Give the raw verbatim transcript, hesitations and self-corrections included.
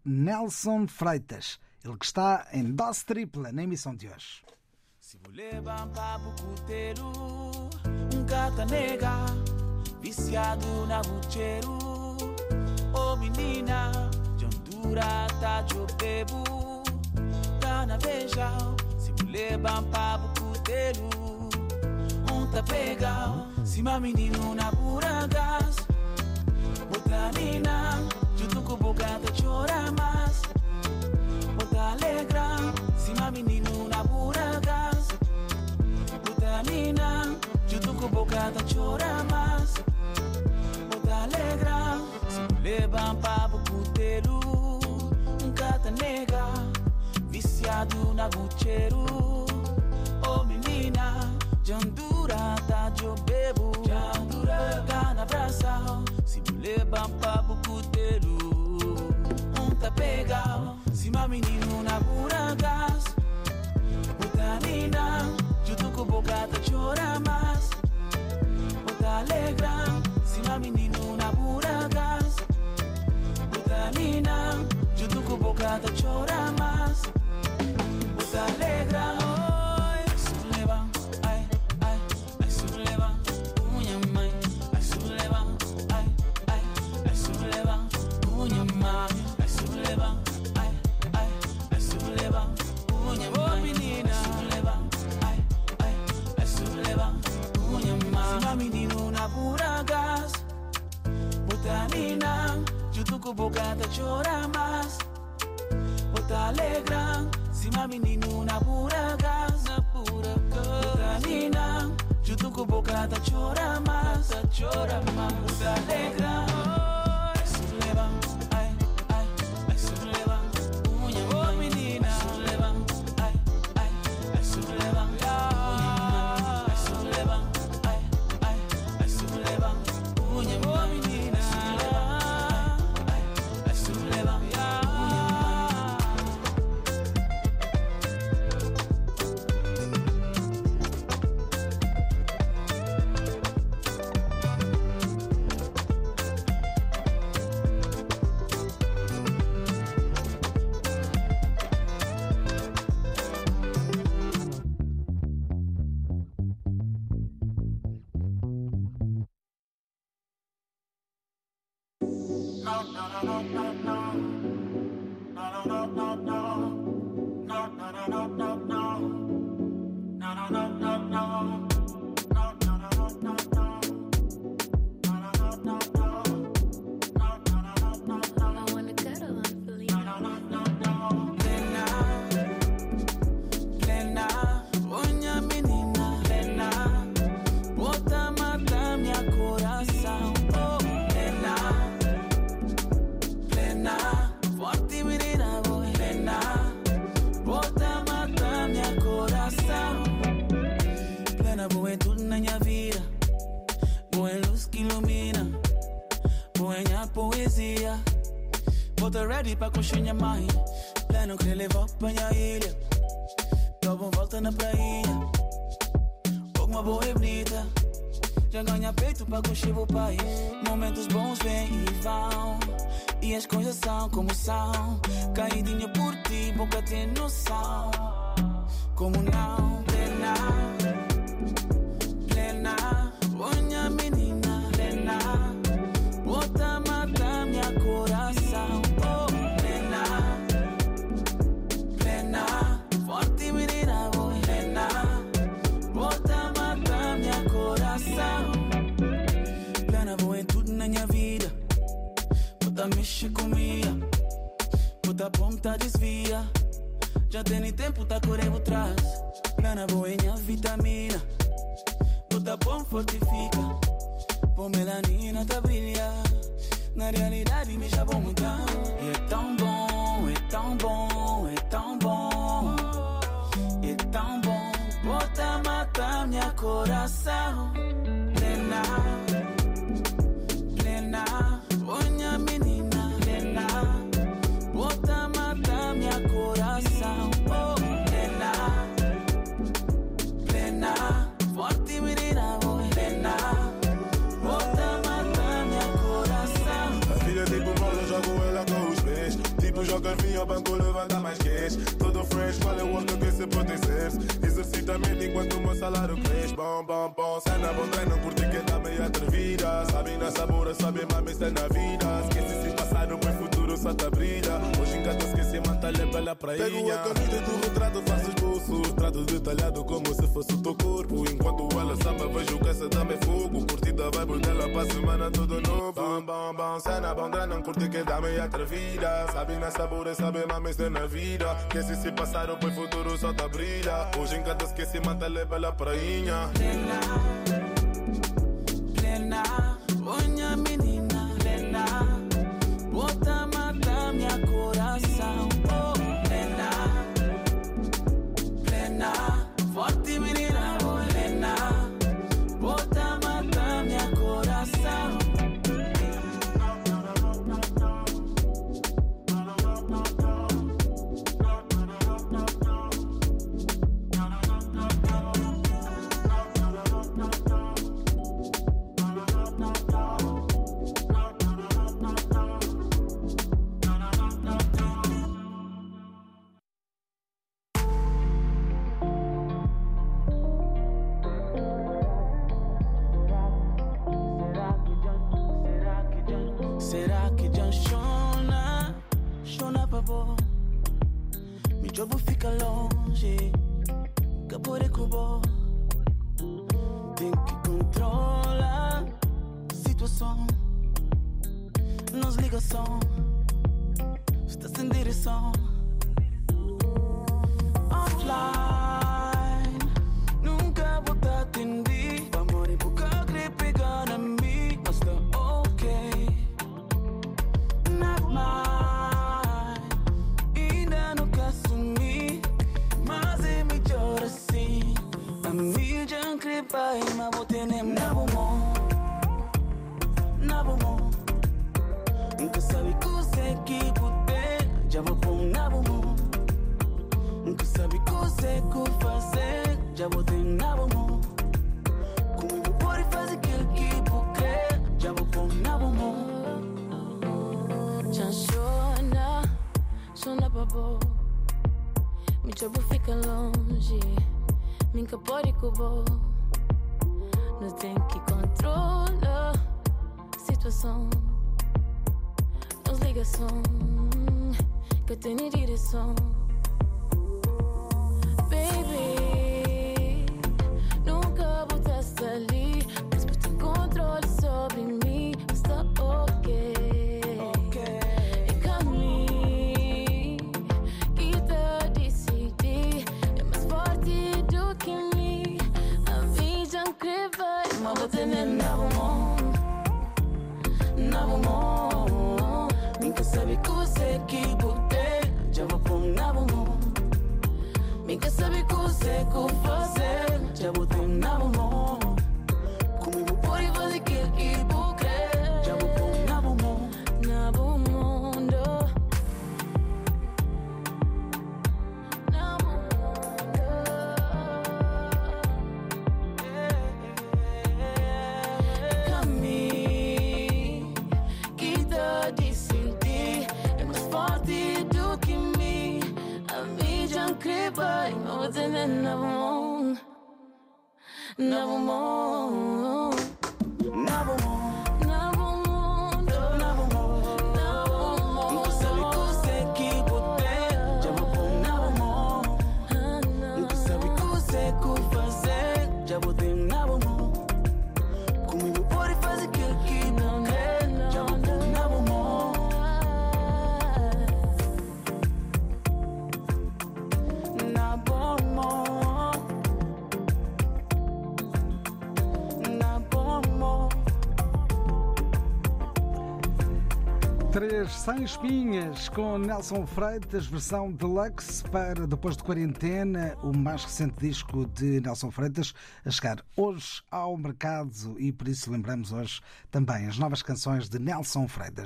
Nelson Freitas, ele que está em dose tripla na emissão de hoje. Se mulher bamba bucuteiro, um gata nega, viciado na bucheiro. Oh menina, de Honduras tá de bebo, tá na beija. Se mulher bamba bucuteiro, um tá pega. Se ma menino na pura gás, outra nina, junto com bocada chora mais. Outra alegra, se ma menino na pura gás, outra nina, junto com bocada chora mais. Outra alegra, se mulher bamba bucuteiro, um gata nega, viciado na bucheiro. Oh menina, de Honduras tá de bebo, de Honduras tá na braça. Se mulher bamba bucuteiro, um tá pega. Se ma menino na pura gás, outra nina, junto com bocada chora mais. Outra alegra, se ma menino na pura gás, outra nina, junto com bocada chora mais. Outra alegra, oi, se leva, ai, ai, ai, se leva, unha mãe, ai, se leva, ai, ai, ai, se leva, unha mãe, ai, se leva, ai, ai, ai, se leva, unha mãe, menina, se leva, ai, ai, ai, se leva, unha mãe. Se ma menino na pura gás, outra nina, junto com bocada chora mais. Outra alegra, se ma menino na pura gás, na pura gás. Outra nina, junto com bocada chora mais, chora mais. Outra alegra, ai, se leva, ai, ai, ai, se leva, unha mãe, oh menina, se leva, ai, ai, ai, se leva, unha mãe, ai, se leva, ai, ai, ai, se leva, unha mãe, oh menina, se leva, ai, ai, se leva, unha mãe. Pra construir minha mãe, plano que levou pra minha ilha. Dou volta na praia, uma boa e bonita. Já ganha peito pra construir o pai. Momentos bons vêm e vão, e as coisas são como são. Caidinha por ti, boca tem noção. Como não, plena, plena, minha menina, plena. Bota mata minha coração. Mexe comigo, puta ponta desvia. Já tem tempo, tá correndo atrás. Plana boa em vitamina, puta bom fortifica. Pô melanina tá brilha. Na realidade me já vou mudar. E é tão bom, é tão bom, é tão bom. É tão bom, bota matar minha coração. Plena, plena, minha menina, plena. Bota matar minha coração. Oh, plena, plena, forte menina, oh, plena. Bota matar minha coração. A filha tipo bola, jogo ela com os pés. jogos vinha ao banco levanta mais cash. Todo fresh, qual é o outro que se pode ser? Exercita a mente enquanto o meu salário cresce. Bom, bom, bom, cena bom treino, curte quem tá meio atrevida. Sabe na sabora, sabe mami, está na vida. Esquece se passado, pois futuro só tá brilha. Hoje encanta esquecer, manta-lhe pela prainha. Pego a camisa do retrato, faço esboço. Trato detalhado como se fosse o teu corpo. Enquanto ela samba, vejo que essa dama é fogo. Curtida vai por dela pra semana tudo novo. Bom, bom, bom, cena bom treino, curte quem tá meio atrevida. Sabe na sabora, sabe mami, está na vida. Esquece se passado, pois futuro só tá brilha. Hoje encanta esquecer, manta-lhe pela prainha. Plena, plena, minha menina, plena, bota mata minha coração. Oh, plena, plena, forte menina, plena, bota mata minha coração. Será que já chona? Chona pra bom. Meu jogo fica longe. Acabou de cobrar. Tem que controlar a situação. Nos ligação. Está sem direção. Offline. Nunca vou te atender. Amor e boca gripe gana me. Mas tá ok. Ainda nunca assumi, mas é melhor assim. A mídia incrível, mas vou ter nem na bom, na bom. Nunca sabe que você que puder, já vou pôr na bom. Nunca sabe que você que fazer, já vou ter na bom. Comigo pode fazer aquilo que puder, já vou pôr na bom. Já chora, chora pra boa. Meu jogo fica longe, nunca pode cobrar. Não tem que controlar a situação. Nos ligação, que tem direção. Baby, nunca botaste ali, mas por ter controle sobre mim, está ok. Nunca sabe que você que botar, já vou pôr na bom. Nunca sabe que você que fazer, já vou ter na bom. Comigo pode fazer aquilo que vou crer, já vou pôr na bom. Na bom mundo. Na bom mundo. Caminho que dá de sentir é mais forte do que mim. A mídia incrível, mas vou ter na bom. Na bom. Na bom. Três Sem Espinhas com Nelson Freitas, versão deluxe para Depois de Quarentena, o mais recente disco de Nelson Freitas, a chegar hoje ao mercado, e por isso lembramos hoje também as novas canções de Nelson Freitas.